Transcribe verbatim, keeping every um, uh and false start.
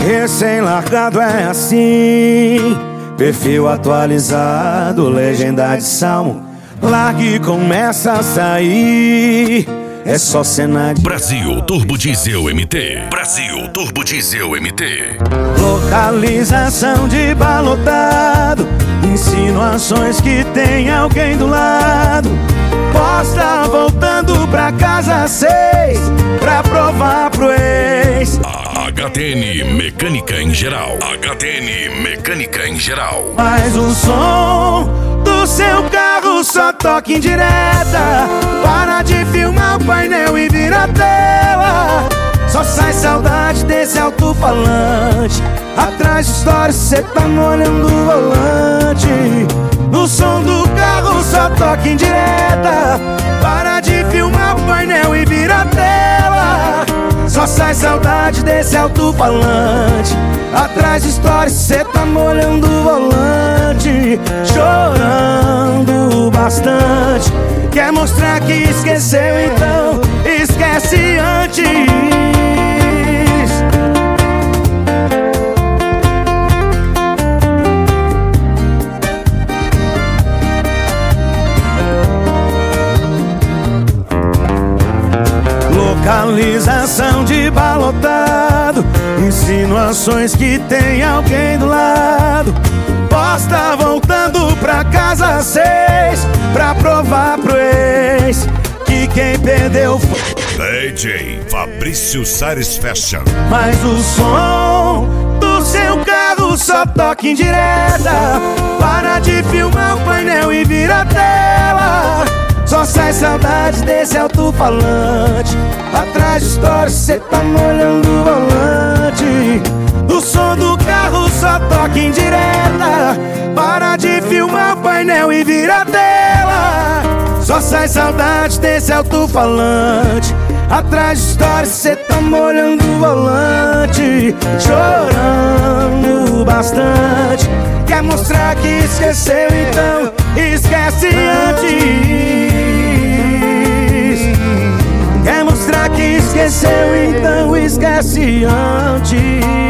Recém-largado é assim, perfil atualizado, legenda de salmo. Largue e começa a sair, é só cena de Brasil Turbo Diesel M T. Brasil Turbo Diesel M T. Localização de balotado, insinuações que tem alguém do lado. Posta voltando pra casa seis, pra provar pro ex. H T N Mecânica em Geral. H T N Mecânica em Geral. Mas o som do seu carro só toca em direta. Para de filmar o painel e vira a tela. Só sai saudade desse alto-falante. Atrás de histórias cê tá molhando o volante. No som do carro só toca em direta. Para de filmar o painel e vira a tela. Só sai saudade desse alto-falante. Atrás de histórias cê tá molhando o volante. Chorando bastante. Quer mostrar que esqueceu, então esquece antes. Localização de balotado, insinuações que tem alguém do lado. Posta voltando pra casa seis, pra provar pro ex que quem perdeu foi D J Fabrício Sares Fashion. Mas o som do seu carro só toca em direta. Para de filmar o painel e vira a tela. Só sai saudade desse alto-falante. Atrás de histórias cê tá molhando o volante. O som do carro só toca em direta. Para de filmar o painel e vira a tela. Só sai saudade desse alto-falante. Atrás de histórias cê tá molhando o volante. Chorando bastante. Quer mostrar que esqueceu, então esquece antes. Quer mostrar que esqueceu, então esquece antes.